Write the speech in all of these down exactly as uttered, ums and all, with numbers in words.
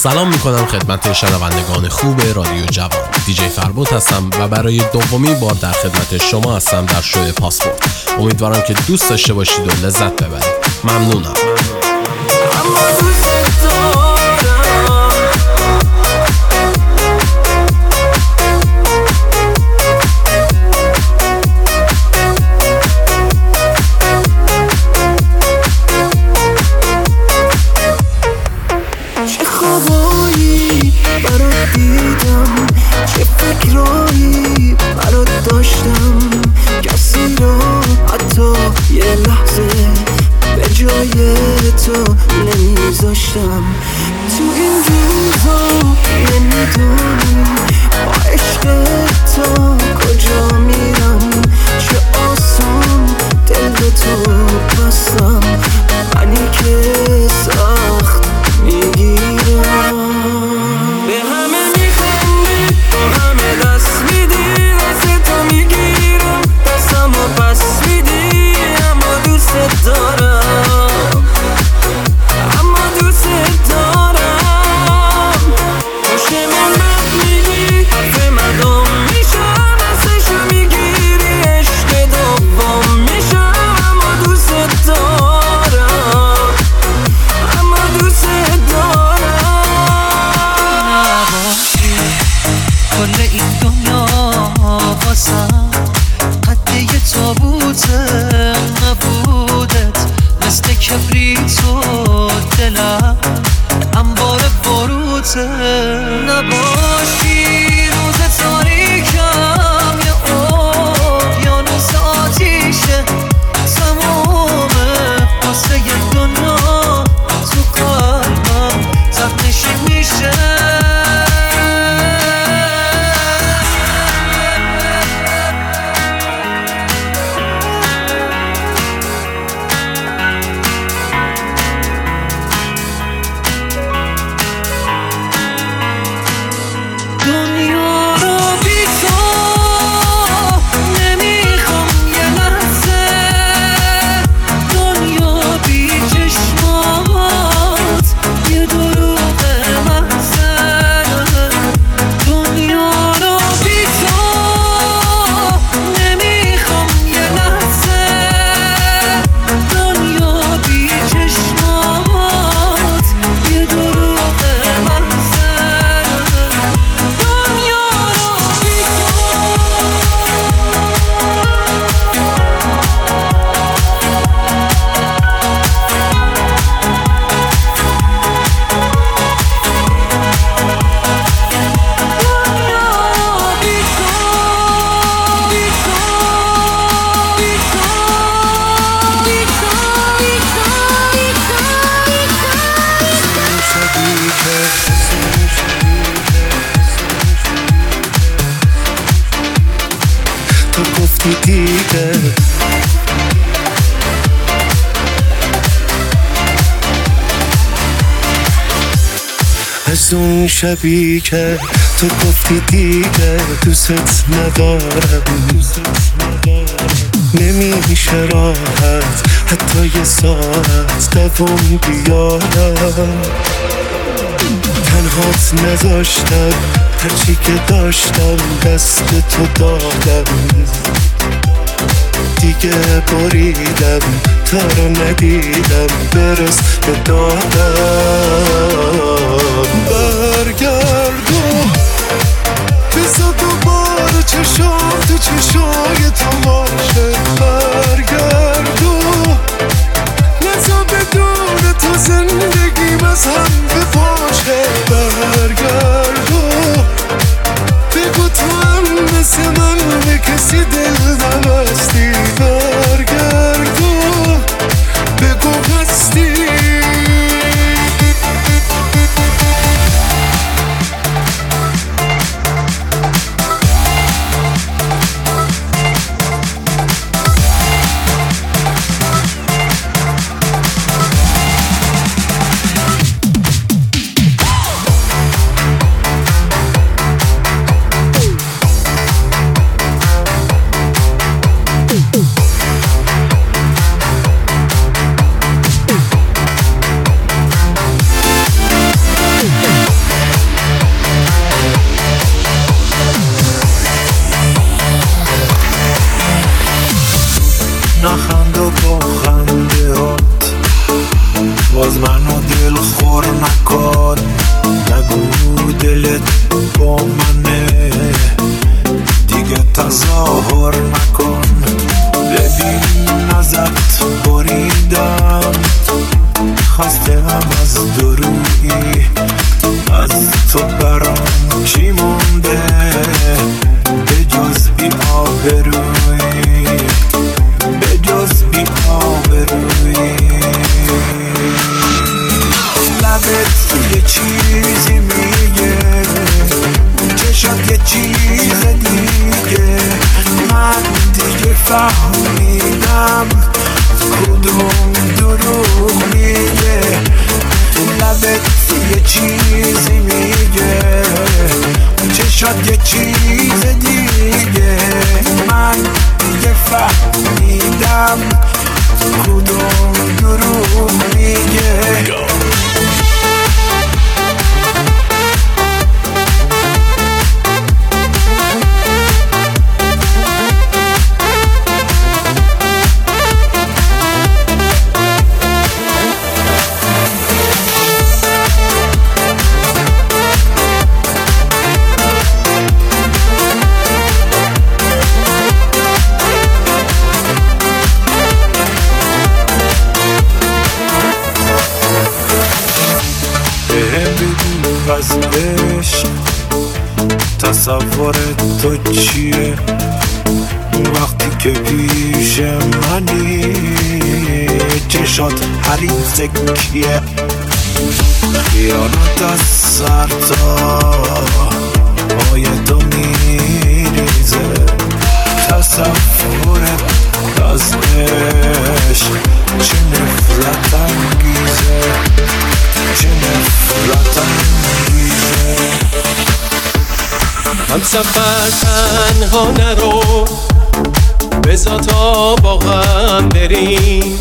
سلام میکنم خدمت شنوندگان خوب رادیو جوان. دیجی فربود هستم و برای دومین بار در خدمت شما هستم در شو پاسپورت. امیدوارم که دوست داشته باشید و لذت ببرید. ممنونم. چه فکرایی برات داشتم، کسی رو حتی یه لحظه به جای تو نمیذاشتم. تو این روزا نمیدونی با عشق تو کجا میرم، چه آسان دل به تو بستم، منی که سخت میگیرم. به همه میخندی، با همه دست میدی، دست تو میگیرم، دستمو پس میدی، اما دوست دارم، اما دوست دارم. پشت من رد میگی، حرف مدام میشم، دستشو میگیری، عشق دوم میشم، اما دوست دارم، اما دوست دارم. کل این دنیا واسم قد یه تابوته، نبودت مثل کبریت و دلم انبار باروته. نباشی روز تاریکم یه اقیانوس آتیشه، تمومه واسه یه دنیا تو قلبم تبنشین میشه. دیگه از اون شبی که تو گفتی دیگه دوست ندارم، نمیشه راحت حتی یه ساعت دوام بیارم. تنهات نذاشتم، هرچی که داشتم دست تو دادم، دیگه بریدم تا رو ندیدم برس به دادم. برگردو بزا دوباره چشام تو چشای تو باشه، برگردو نزا بدون تو زندگیم از هم بپاشه. برگردو بگو تو هم مثل من به کسی دل نبستی، برگردو بگو هستی. منو دل خور نکن، نگو دلت با منه، دیگه تظاهر نکن. ببین ازت بریدم، خستم از درویی، از تو برام چی مونده به جز بی آبرویی، به جز بی آبرویی. لبت یه چیزی میگه، چشات یه چیز دیگه، من دیگه فهمیدم کدوم دروغ میگه. لبت یه چیزی میگه، چشات یه چیز دیگه، من دیگه فهمیدم کدوم دروغ میگه. از عشق تصور تو چیه وقتی که پیش منی؟ چشات حریص کیه؟ خیانت از سر تا پای تو میریزه، تصورت از عشق چه نفرت انگیزه، چه نفرت انگیزه. هم سفر تنها نرو، بذار تا با هم بریم،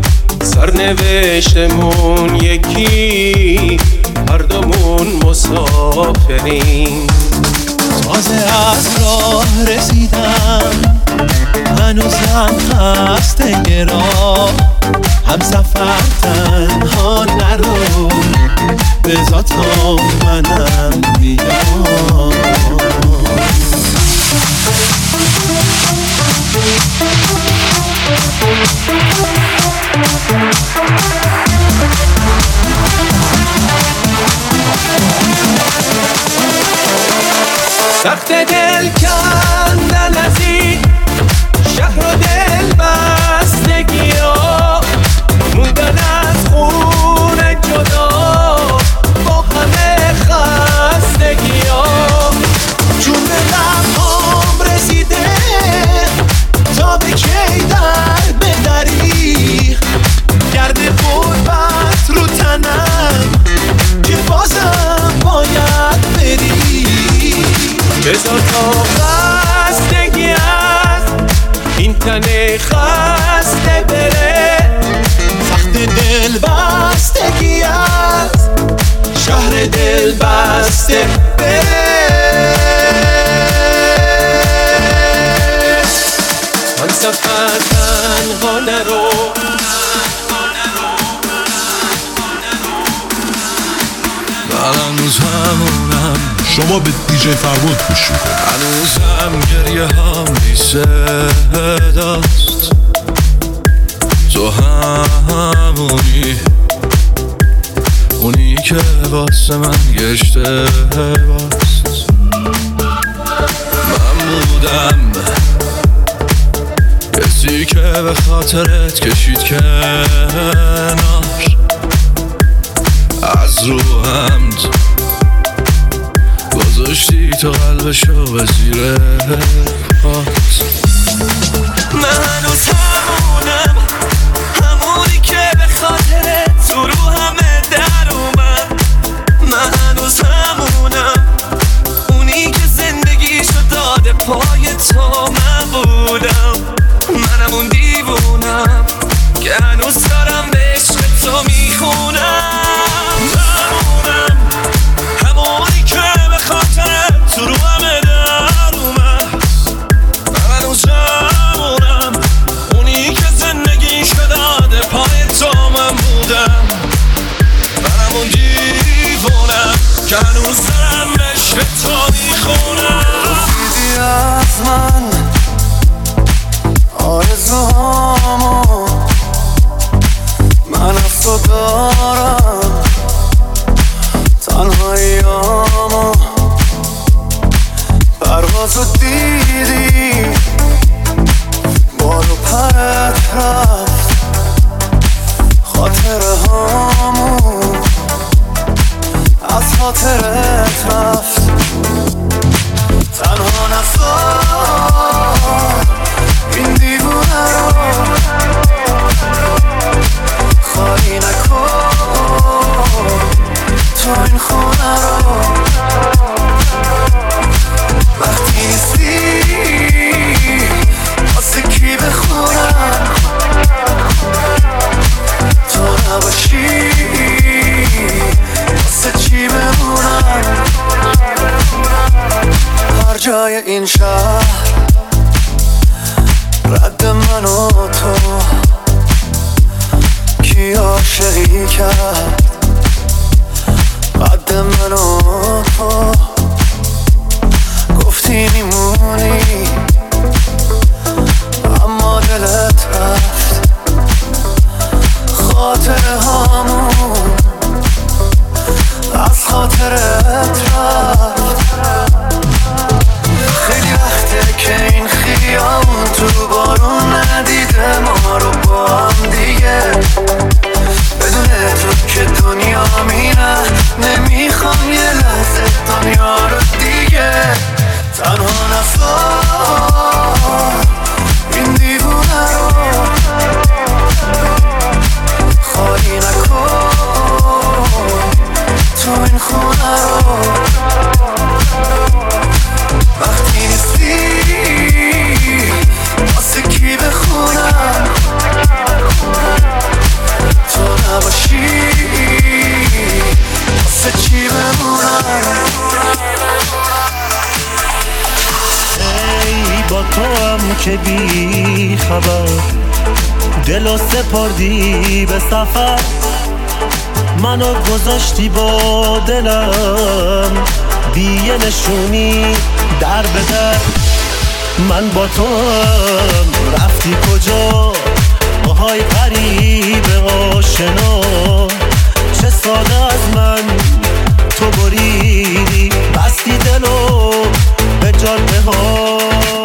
سرنوشتمون یکی، هر دومون مسافریم. تازه از راه رسیدم، هنوزم خسته راه، هم سفر تنها نرو، بذار تا منم بیام. سخت دل کندن از این شهر و دل بستگی ها، موندن از خونه جدا با همه خستگی ها. جون لبهام رسیده تا به کی در بدری، گرد غربت رو تنم که بازم باید بری. بذار تا خستگی از این تن خسته بره، سخت دل بستگی از شهر دل بسته بره. من سفر تنها نرو، من هنوز همونم. شما به دیجی فربود گوش میکنید. هنوزم گریه هم بی صداست، تو همونی اونی که واسه من گشته باست. من بودم کسی که به خاطرت کشید کنار، از رو حمد گذاشتی تو قلبشو به زیر پات. من هنوز همونم، همونی که به خاطرت تو رو همه در اومد. من هنوز همونم، اونی که زندگیشو داده پای تو. من بودم، منم اون دیوونم که هنوز دارم به عشق تو میخونم. همونم، همونی که به خاطرت تو رو همه در اومد. من هنوز همونم، اونی که هنوز دارم عشق تو میخونم. دیدی از من آرزوهامو، من از تو دارم تنهاییامو. پروازو دیدی بارو پرت رفت، خاطره هامو از خاطرت رفت. تنها نذار این دیوونه رو، خالی نکن تو این خونه رو. وقتی نیستی واسه کی بخونم، تو نباشی واسه چی بمونم. هر جای این شهر رد من و تو، کی عاشقی کرد قد من و تو. گفتی میمونی اما دلت رفت، خاطره هامون از خاطرت رفت. خیلی وقته که این خیابون تو بارون ندیده ما رو با هم دیگه. بدون تو که دنیا میره، نمیخوام یه لحظه دنیا رو دیگه. تنها نذار این دیوونه رو، خالی نکن تو این خونه رو. وقتی نیستی واسه کی بخونم، تو نباشی واسه چی بمونم. ای با تو هم که بی خبر دلو سپردی به سفر، منو گذاشتی با دلم بی یه نشونی در به در. من با تو هم رفتی کجا، آهای غریب آشنا. چه ساده از من تو بریدی، بستی دلو به جاده ها.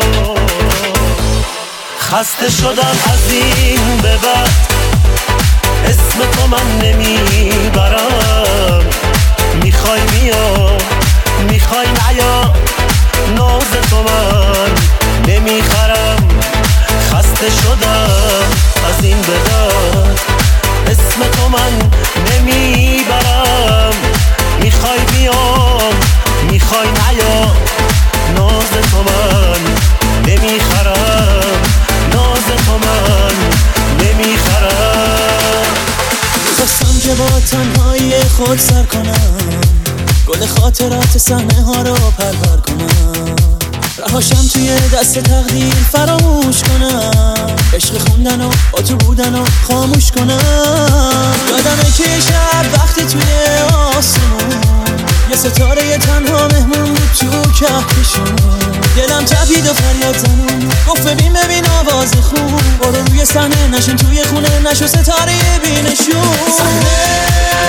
خسته شدم از این به بعد، اسم تو من نمیبرم. میخوای بیا میخوای نیا، ناز تو من نمیخرم. خسته شدم از این به بعد، اسم تو من نمیبرم. میخوای بیام میخوای نیا، ناز تو من نمیخرم. ناز تو من نمیخرم. خواستم که با تنهایی خود سر کنم، گل خاطرات صحنه ها رو پرپر کنم. رهاشم توی دست تقدیر فراموش کنم، عشق خوندن و با تو بودن و خاموش کنم. یادمه که شب وقتی توی آسمون یه ستاره یه تنها مهمون بود تو کهکشون. دلم تپید و فریاد زنون، گفت ببین ببین آواز خون. برو روی صحنه نشین توی خونه، نشو ستاره بینشون. صحنه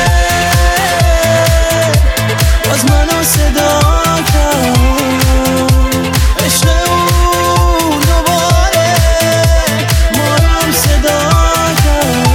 باز منو صدا کرد، عشق اون دوباره ما رو صدا کرد.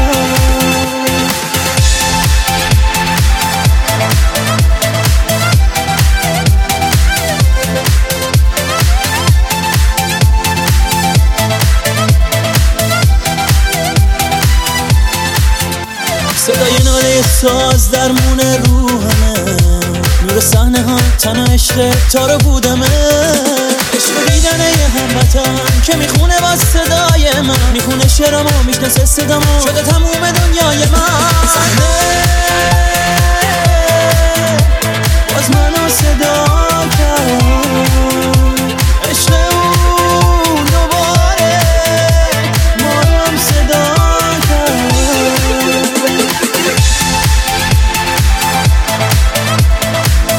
صدای ناله ساز درمون روحمه، نور صحنه ها تنها عشق تا رو بودمه. عشق دیدن یه هموطن که میخونه با صدای من، میخونه شعرمو میشناسه صدامو، شده تموم دنیای من. صحنه باز منو صدا کرد، عشق اون دوباره ما رو صدا کرد.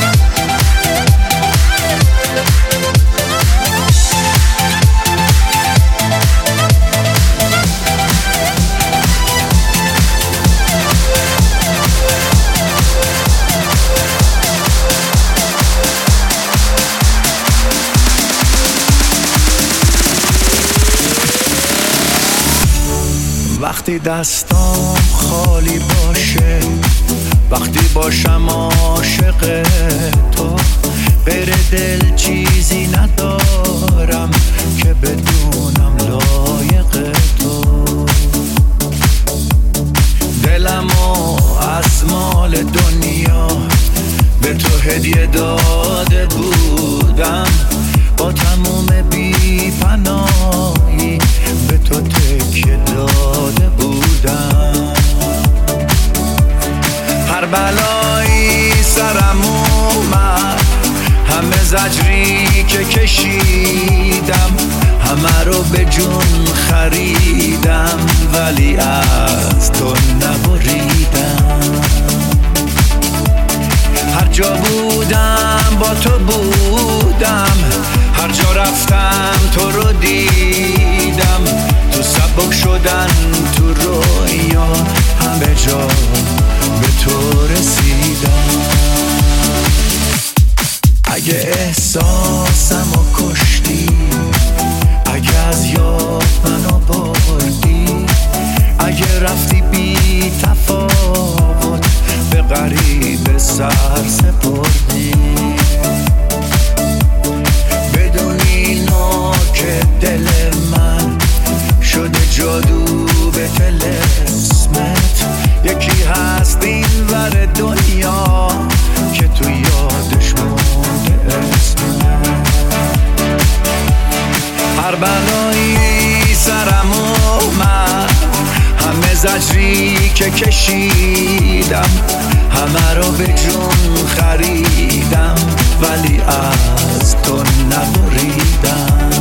وقتی دستام خالی باشه، وقتی باشم عاشق تو، غیر دل چیزی ندارم که بدونم لایق تو. دلمو از مال دنیا به تو هدیه داده بودم، با تموم بی پناهی به تو تکیه داده بودم. هر بلایی سرم اومد، همه زجری که کشیدم، همه رو به جون خریدم، ولی از تو نبریدم. هر جا بودم با تو بودم، هر جا رفتم تو رو دیدم، تو سبک شدن تو رویا همه جا به تو رسیدم. اگه احساسمو کشتی، اگه از یاد منو بردی، اگه رفتی بی تفاوت به غریب سر سپردی، بدون اینو که دل من شده جادو به طلسمت، یکی هست این ور دنیا که تو یادش مونده اسمت. هر بلایی سرم اومد، همه زجری که کشیدم، همه رو به جون خریدم، ولی از تو نبریدم.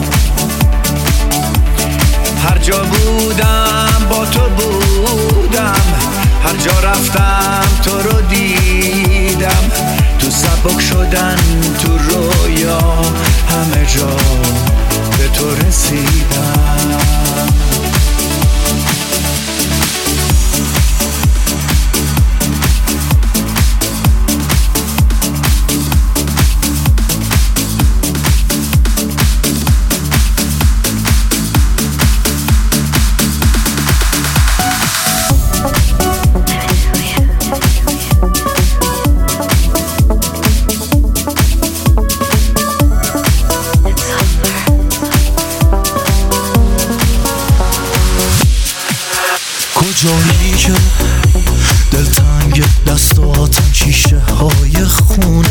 هر جا بودم با تو بودم، هر جا رفتم تو رو دیدم، تو سبک شدن تو رویا همه جا به تو رسیدم. جایی که دلتنگ دستاتم شیشه های خونه،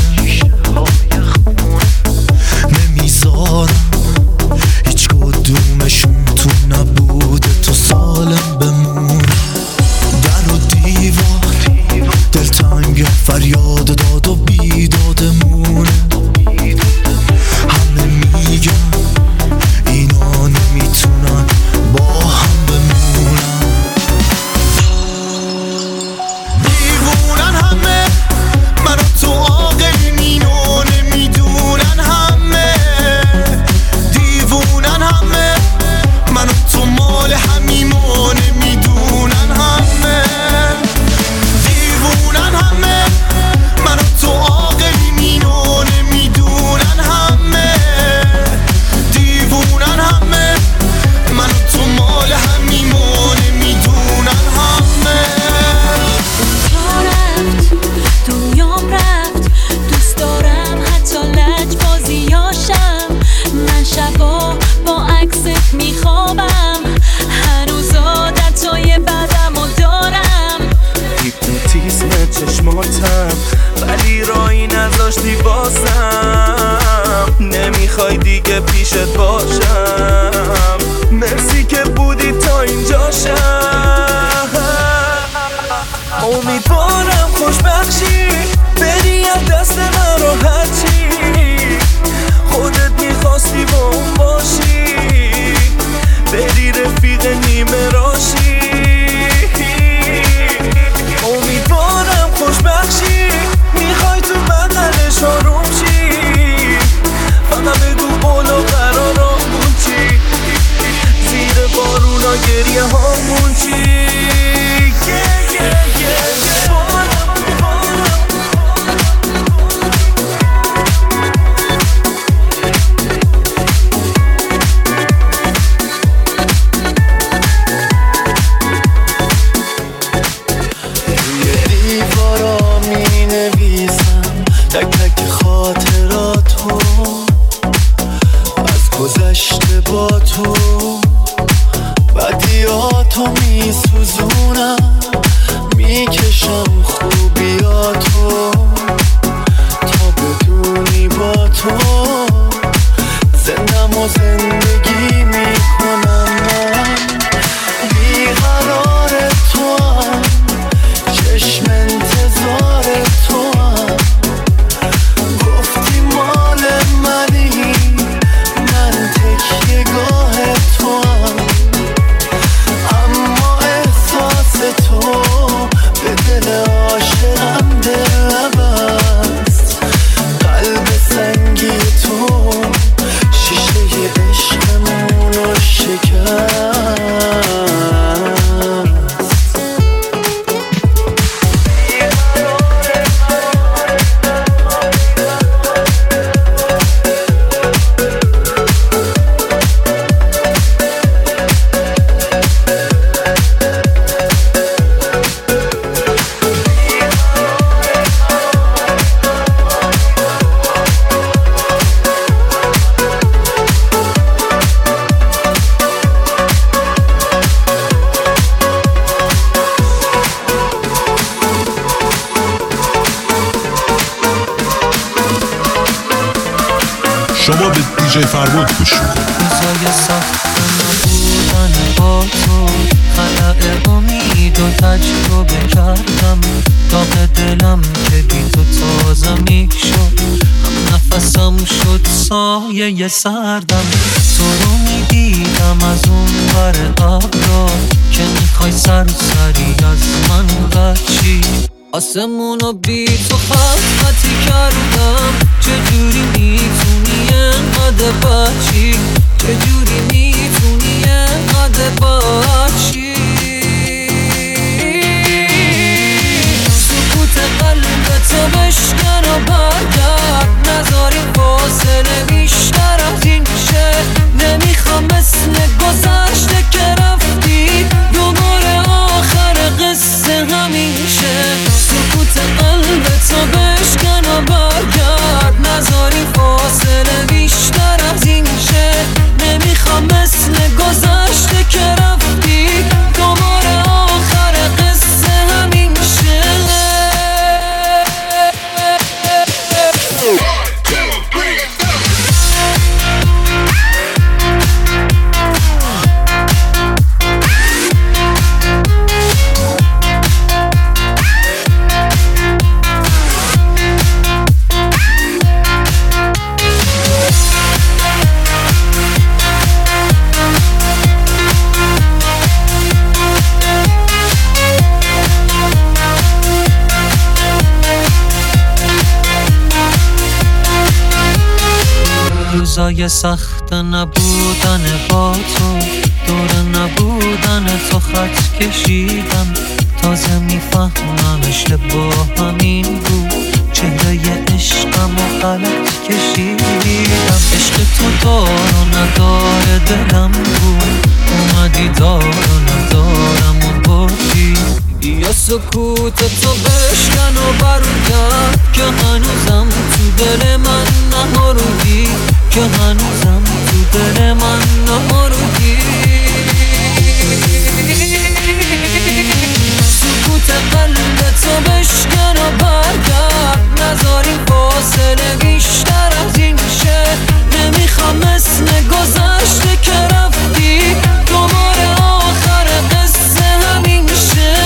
نمیذارم هیچ کدومشون تو نبوده تو سالم بمونه. در و دیوار دلتنگ فریاد داد و بیدادمونه، همه میگن اینا نمیتونن با هم بمونن. تو عاقل مینو نمیدونن، همه دیوونن، همه منو تو مال همیمو نمیدونن، همه دیوونن، همه منو تو عاقل مینو نمیدونن، همه دیوونن، همه منو تو مال همیمو نمیدونن، همه. دنیام رفت، دوست دارم حتی لج بازیاشم، من شبا با عکست میخوابم، هنوز عادتای بدم و دارم. هیپنوتیزم چشماتم ولی رایی نذاشتی بازم، نمیخوای دیگه پیشت باشم، مرسی که بودی تا اینجاشم. امیدوارم خوشبخشی بری از دست من راحت چی، خودت میخواستی با اون باشی، بری رفیق نیمه راشی. امیدوارم خوشبخشی میخوای تو بغلش آروم شی، فقط بگو بالا قرارمون چی، زیر بارونا گریه هامون چی. yeah, yeah, yeah, yeah. شما به دیجی فربود گوش میکنید. روزای سخت نبودن با تو خلق امید و تجربه کردم، داغ دلم که بی تو تازه میشد، هم نفسم شد سایه سردم. تو رو میدیدم از اون ور ابرا که میخوای سرسری از من بچی، آسمونو بی تو خط خطی کردم. چجوری میتونی انقدر بچی، چجوری میتونی انقدر بچی. سکوت قلبت بشکن و برگرد، نذاری فاصله بیشتر از این شه. نمیخوام مثل گذشته که رفتی دوباره آخر قصه همیشه. سکوت قلبتو بشکن و برگرد، نذاری فاصله بیشتر از این شه. نمیخوام مثل گذشته که رفتی دوباره آخر قصه همیشه. روزای سخت نبودن با تو، دور نبودن تو خط کشیدم. تازه میفهمم عشق با همین بود، چهره عشقم و غلط کشیدم. عشق تو دار و نداره دلم بود، اومدی دار و ندارم و بردی. یا سکوت تو بشکن و برگرد که هنوزم تو دل من نهارودی، که هنوزم تو دل من نهارودی. سکوت قلبتو بشکن و برگرد، نذاری فاصله بیشتر از این شه. نمیخوام مثل گذشته که رفتی دوباره آخر قصه همین شه.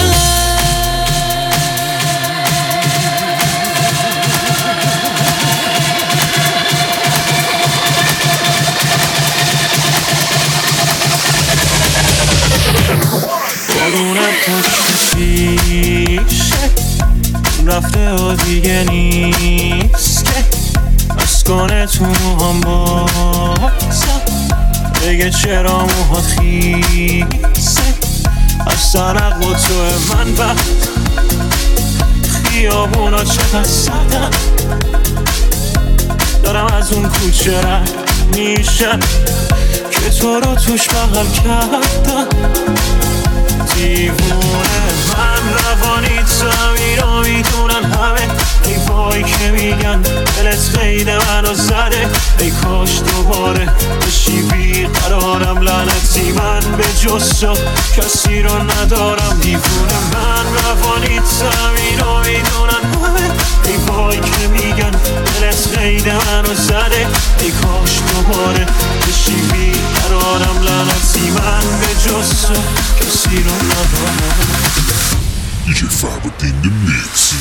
بارونم پشت پیشه رفته و دیگه نیست که از کنه تو موهام بازم بگه چرا موهات خیسه. از ترق و تو من وقت خیابونا چقدر سردم، دارم از اون کوچه رد میشم که تو رو توش بغل کردم. دیوونه من روانی زمین رو میدونن همه، ای وای که میگن دلت قید منو زده. ای کاش دوباره بشی بیقرارم، لعنتی من به جز تو کسی رو ندارم. دیوونه من روانی زمین رو میدونن همه، ای وای که میگن دلت قید منو زده. ای کاش دوباره بشی بیقرارم، لعنتی من به جز تو کسی رو ندارم. دیجی فربود in the mix.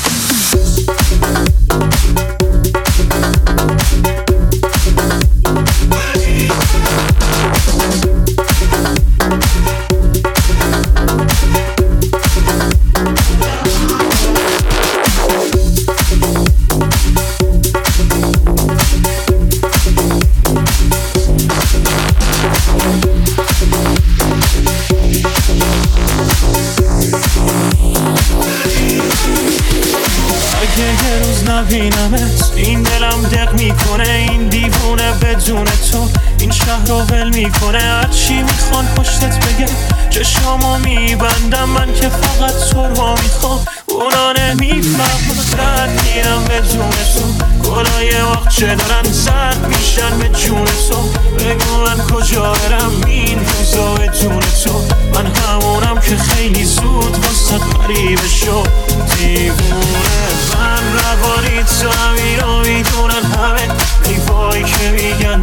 نبینمت این دلم دق میکنه، این دیوونه بدون تو این شهر رو ول میکنه. هرچی میخوان پشتت بگه چشامو میبندم، من که فقط تو رو میخوام، اونا نمیفهمن. رد میرم بدون تو، گلای وقت دارن زرد میشن به جون تو. بگو من کجا برم این روزا بدون تو، من همونم که خیلی زود واسه غریبه شد. دیوونه من روانی تو همین رو میدونن همه، ای وای که میگن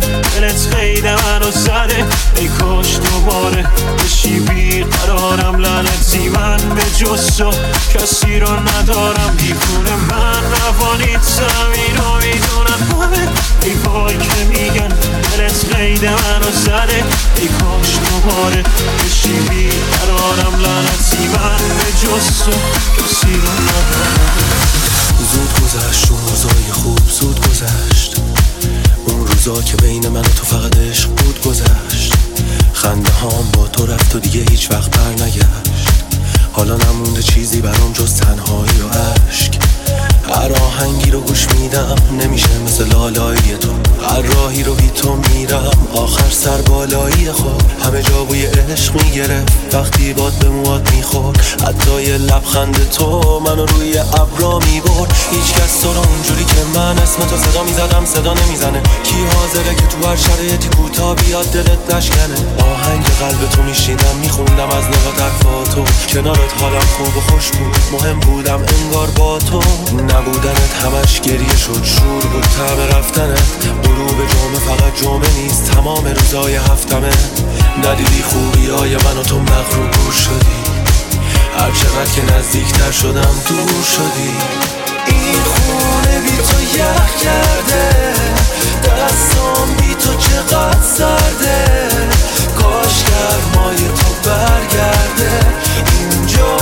جز تو کسی رو ندارم دیوونه من روانیت زمین رو میدونم همه ای وای که میگن دلت قید منو زده ای کاش دوباره بشی بیقرارم لعنتی من به جز تو کسی رو ندارم. زود گذشت اون روزای خوب زود گذشت اون روزا که بین من و تو فقط عشق بود گذشت خنده هام با تو رفت و دیگه هیچ وقت بر نگشت حالا نمونده چیزی برام جز تنهایی و عشق هر آهنگی رو گوش میدم نمیشه مثل لالایی تو هر راهی رو بی تو میرم آخر سر بالایی خود همه جا بوی عشق میگرفت وقتی باد به موات میخورد حتی یه لبخند تو منو روی ابرا میبرد هیچ کس تو رو اونجوری که من اسم تو صدا میزدم صدا نمیزنه کی حاضره که تو هر شرایطی کوتا بیاد دلت نشکنه آهنگ قلب تو میشیدم میخوندم از نگاه حرفاتو کنارت حالم خوب و خوش بود مهم بودم انگار با تو نبودنت همش گریه شد شور بود طعم رفتنت غروب جمعه فقط جمعه نیست تمام روزای هفتمه ندیدی خوبی های من و تو مغرور شدی هر چقدر که نزدیکتر شدم دور شدی این خونه بی تو یخ کرده دستام بی تو چقدر سرده کاش گرمای تو برگرده اینجا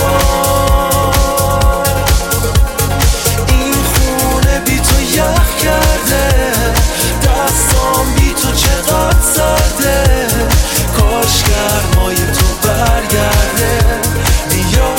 یخ کرده دستام بی تو چقدر سرده کاش گرمای تو برگرده بیا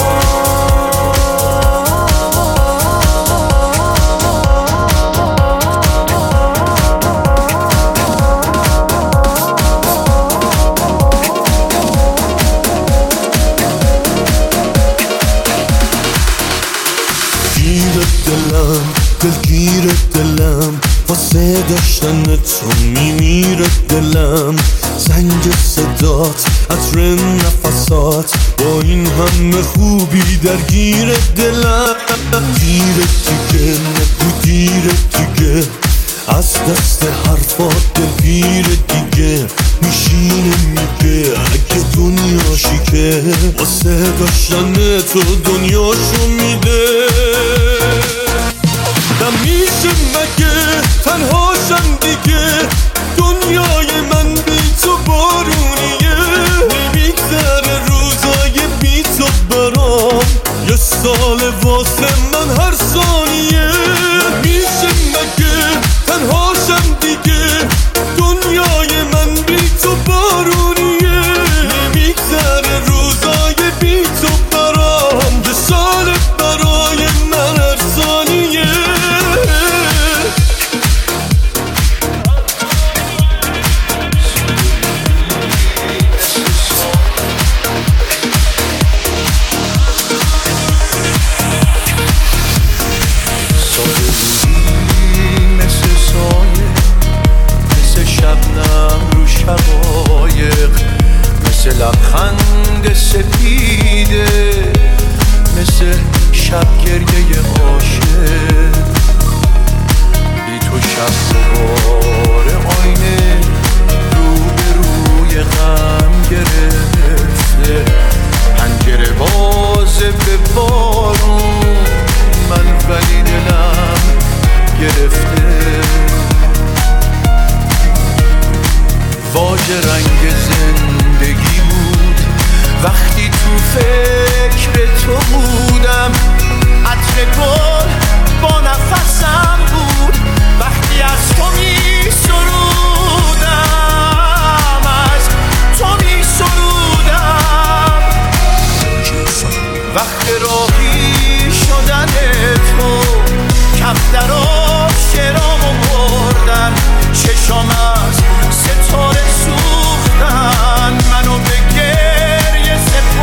دلگیر دلم واسه داشتن تو میمیره دلم زنگ صدات عطر نفسات با این همه خوبی درگیر دلم گیر دیگه نگو دیر دیگه از دست حرفات دلگیر دیگه میشینه میگه اگه دنیاشی که واسه داشتن تو دنیاشو میده نمیشه مگه تنهاشم دیگه دنیای من بی تو بارونیه نمیگذره روزای بی تو برام یه سال واسه من هر ثانیه نمیشه مگه تنهاشم دیگه دنیای من بی تو بارونیه نمیگذره روزای بی تو برام یه سال برای من هر ثانیه لبخند سپیده مثل شب گریه عاشق بی تو شب دوباره آینه رو به روی غم گرفته پنجره بازه به بارون من ولی دلم گرفته واژه رنگ زندگی بود وقتی تو فکر تو بودم عطر گل با نفسم بود وقتی از تو می سرودم از تو می سرودم وقت راهی شدن تو کفتر و شرامو بردن چشام از ستاره سوختن منو به گریه سپردن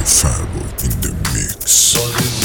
Fireboy in the mix.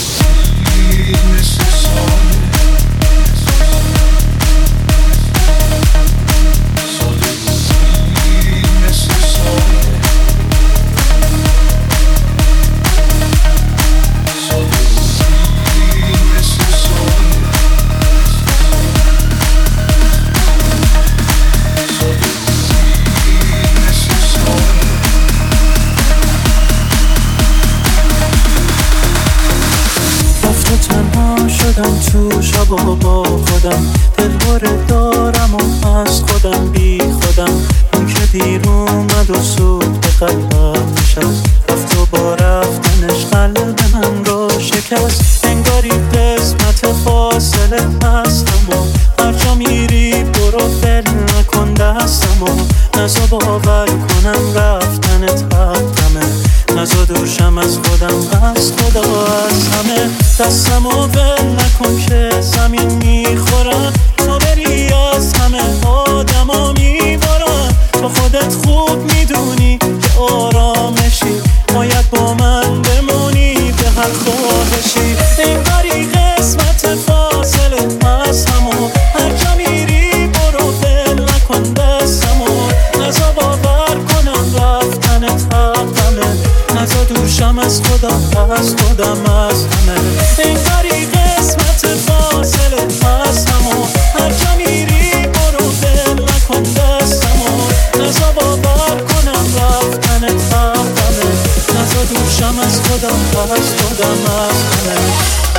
تو شب و با خودم دلباره دارم و از خودم بی خودم اون که دیر اومد و سود به قلبم نشست رفت و با رفتنش قلب من رو شکست انگاری قسمت فاصله هستم و هر جا میری برو ول نکن دستم و نزا باور کنم رفتنت حقمه نزا دورشم از خودم از خدا از همه دستم و ول نکن که زمین میخورم تو بری از همه آدم ها میبارم تو خودت خوب میدونی که آرامشی باید با من بمونی به هر خواهشی انگاری قسمت فاصله از همون هر جا میری برو ول نکن دستم و نزا باور کنم رفتنت حقمه نزا دورشم از خودم از خودم از همه انگاری قسمت فاصله از همون هر جا میری برو ول نکن دستم و نزا باور کنم رفتنت حقمه نزا دورشم از خودم از خودم از همه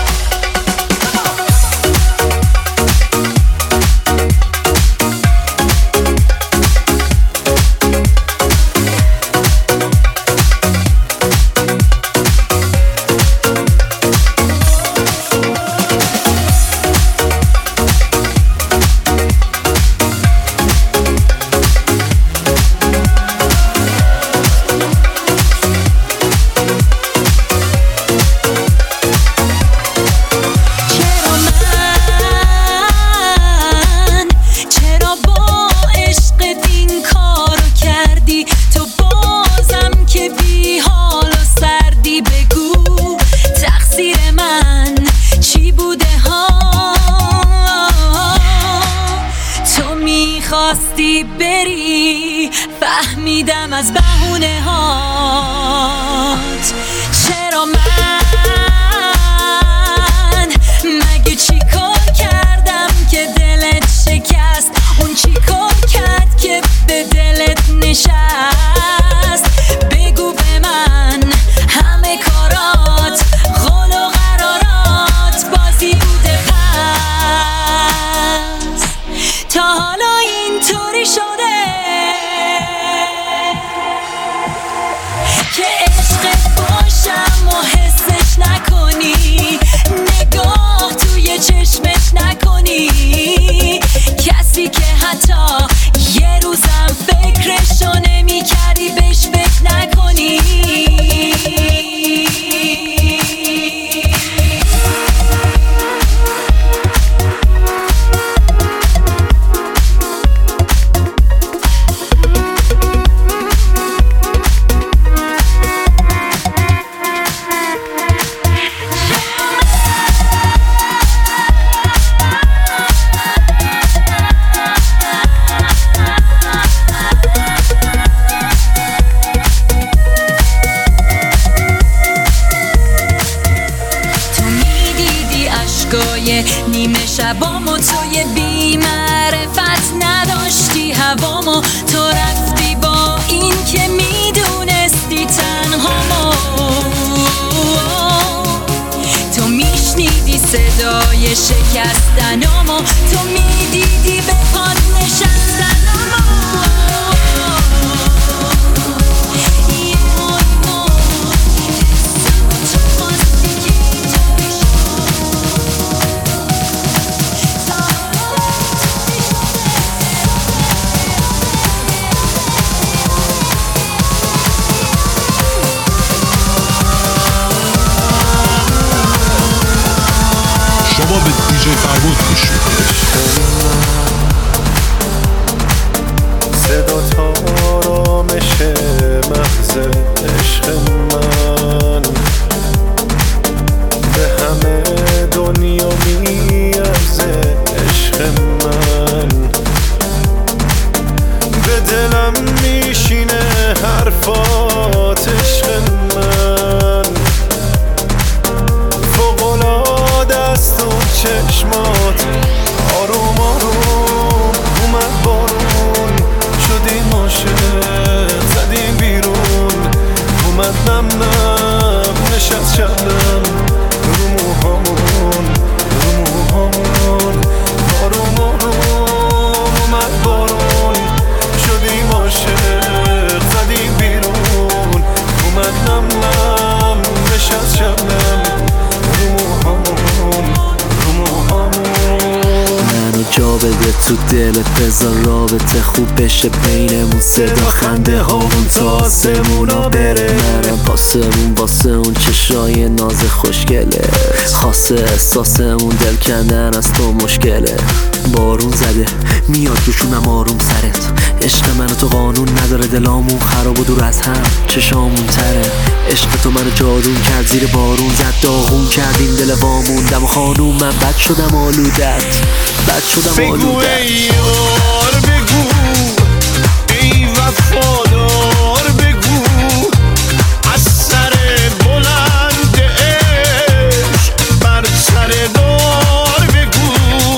خواستی بری فهمیدم از بهونه هات چرا من مگه چی کار کردم که دلت شکست اون چی کار کرد که به دلت نشست بگو به من همه کارات قول و قرارات بازی بوده پس تا حالا اینطوری شده که عشقت باشم و حسش نکنی نگاه توی چشمش نکنی کسی که حتی یه روزم فکرشو نمی کردی بهش فکر نکنی نیمه شبامو توی بی معرفت نداشتی هوامو تو رفتی با این که میدونستی تنهامو تو میشنیدی صدای شکستنامو تو میدیدی به پاد نشستنامو شما به دیجی فربود گوش صدا تا آرامش مغز عشق من نم نم نشست شبنم رو موهامون رو موهامون بارون بارون اومد بارون شدیم عاشق زدیم بیرون اومد نم نم نشست شبنم رو موهامون رو موهامون منو جا بده تو دلت بذار رابطه خوب بشه بینمون صدا خنده هامون تا آسمونا بره منم پاسمون باسه اون چشای ناز خوشگله خاصه احساسمون دل کندن از تو مشکله بارون زده میاد روشونم آروم سرت عشق منو تو قانون نداره دلامون خراب و دور از هم چشامون تره عشق تو منو جادون کرد زیر بارون زد داغون کردیم دل وامون دم و خانوم من بد شدم آلودت بد شدم آلودت بگو ای یار بگو ای وفادار بگو از سر بلند عشق بر سر دار بگو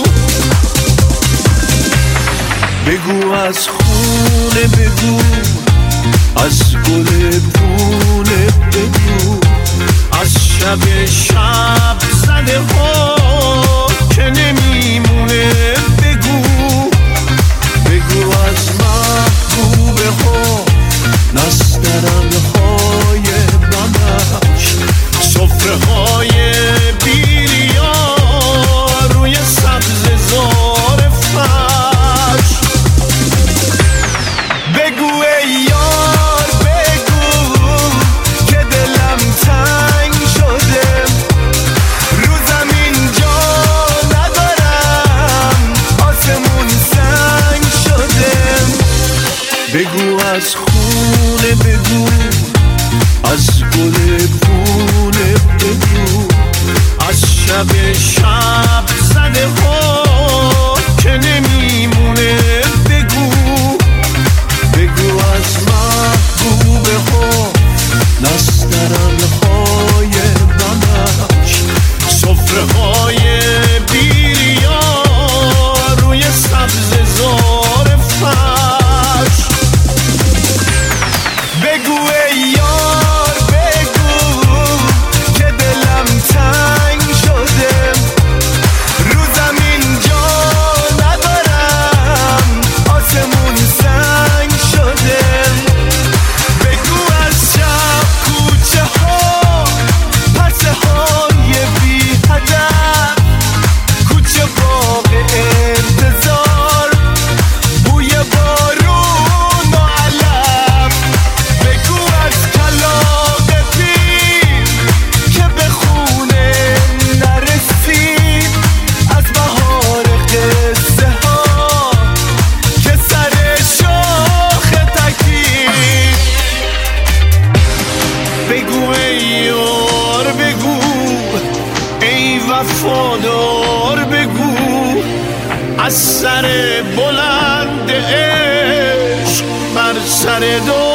بگو از خونه بگو از گل پونه بگو از شب شب زده ها که نمیمونه بگو بگو از محبوبه ها نسترن های بمش صفره های بیریا روی سبز زار فرش بگو ای یار بگو که دلم تنگ شده رو زمین جا ندارم آسمون سنگ شده بگو از خونه بگو از گل پونه بگو از شب شب زده ها که نمیمونه بگو بگو از محبوبه ها نسترن های بمش صفره های بیریا روی سبز زار فرش بگو ای یار بگو که دلم تنگ شده رو زمین جا ندارم آسمون سنگ شده بگو از شب کوچه ها پرسه های بی هدف کوچه باغ انتظار بوی بارون و علف بگو از کلاغ پیر که به خونه نرسید از بهار قصه ها که سر شاخ تکید بگو ای یار بگو ای وفادار بگو از سر بلند عشق بر سر دار